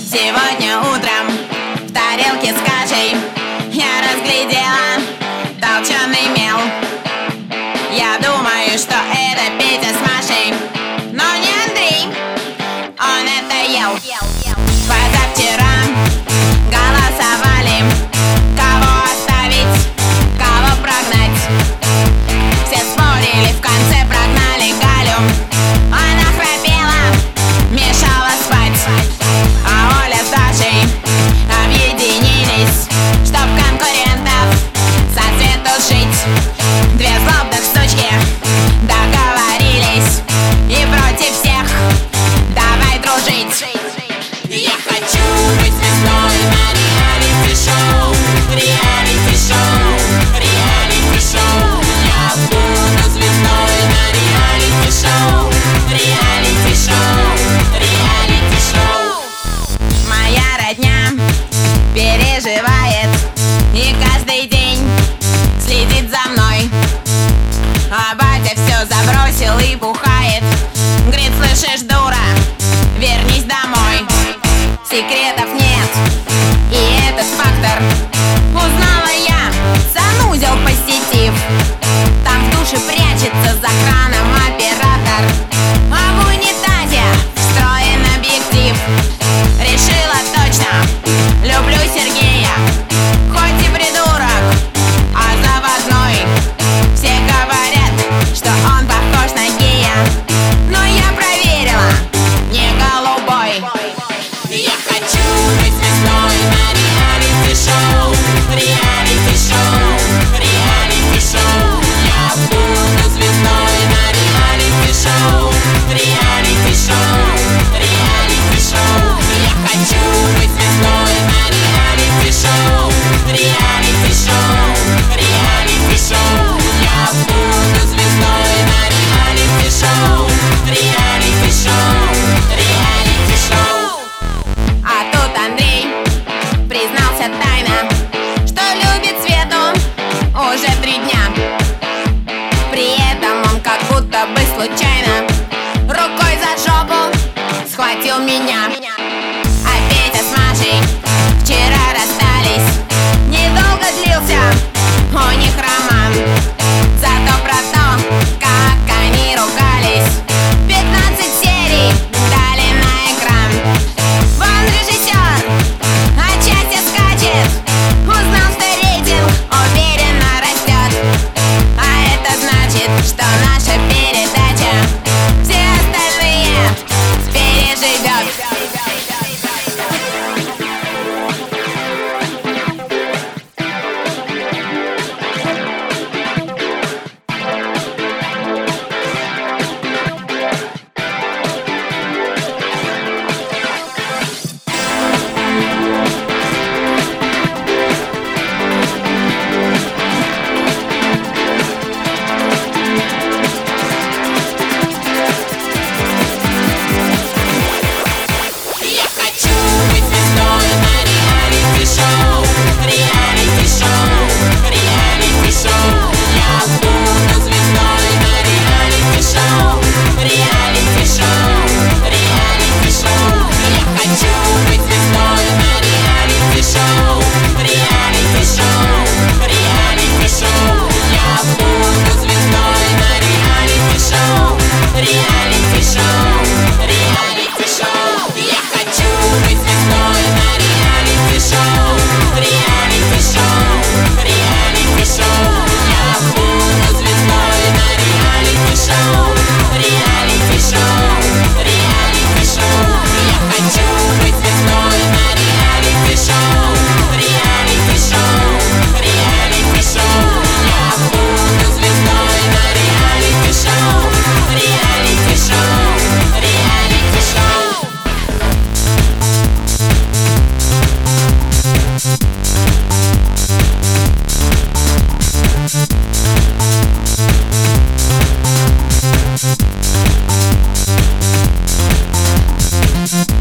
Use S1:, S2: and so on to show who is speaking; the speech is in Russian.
S1: Сегодня утром в тарелке с кашей я разглядела толченый мел. Я думаю, что это Петя с Машей, но не Андрей, он это ел. Позавчера голосовали, кого оставить, кого прогнать. Все спорили, в конце прогнали Галю. Она храпела, мешала спать. А Оля с Дашей объединились, чтоб конкурентов со свету сжить. Две злобных сучки договорились, и против всех давай дружить.
S2: Я хочу быть звездой на реалити-шоу, реалити-шоу, реалити-шоу. Я буду звездой на реалити-шоу, реалити-шоу, реалити-шоу.
S1: Моя родня переживает и каждый день следит за мной. А батя все забросил и бухает. Говорит: слышишь, дура, вернись домой. Секретов нет, и этот фактор узнала я. Санузел посетив, там в душе прячется за краном оператор. А в унитазе встроен объектив. Решила точно, люблю Сергея, хоть и придурок, а заводной. Все говорят, что он похож на гея, но я проверила, не голубой.
S2: Я хочу быть звездой на реалити-шоу, реалити-шоу, реалити-шоу. Я буду звездой на реалити-шоу, реалити-шоу, реалити-шоу. Я хочу быть звездой на реалити-шоу, реалити-шоу, реалити-шоу. Я буду звездой на реалити-шоу, реалити-шоу, реалити-шоу.
S1: А тут Андрей признался тайно, что любит Свету уже 3 дня. При этом он как будто бы случайно рукой за жопу схватил меня. А Петя с Машей вчера расстались. Недолго длился у них роман, зато про то, как они ругались, 15 серий дали на экран. Вон режиссер от счастья скачет, узнал, что рейтинг уверенно растет. А это значит, что наша передача все остальные переживет.
S2: Я хочу быть звездой на реалити-шоу, реалити-шоу, реалити-шоу. Я буду звездой на реалити-шоу, реалити-шоу, реалити-шоу. Я хочу быть звездой на реалити-шоу, реалити-шоу, реалити-шоу. Я буду звездой на реалити-шоу, реалити-шоу, реалити-шоу. Я хочу быть звездой на реалити-шоу, реалити-шоу, реалити-шоу. Я буду звездой на реалити-шоу, реалити-шоу, реалити-шоу. Я хочу быть звездой на реалити-шоу, реалити-шоу, реалити-шоу. Я буду звездой на реалити-шоу, реалити-шоу, реалити-шоу.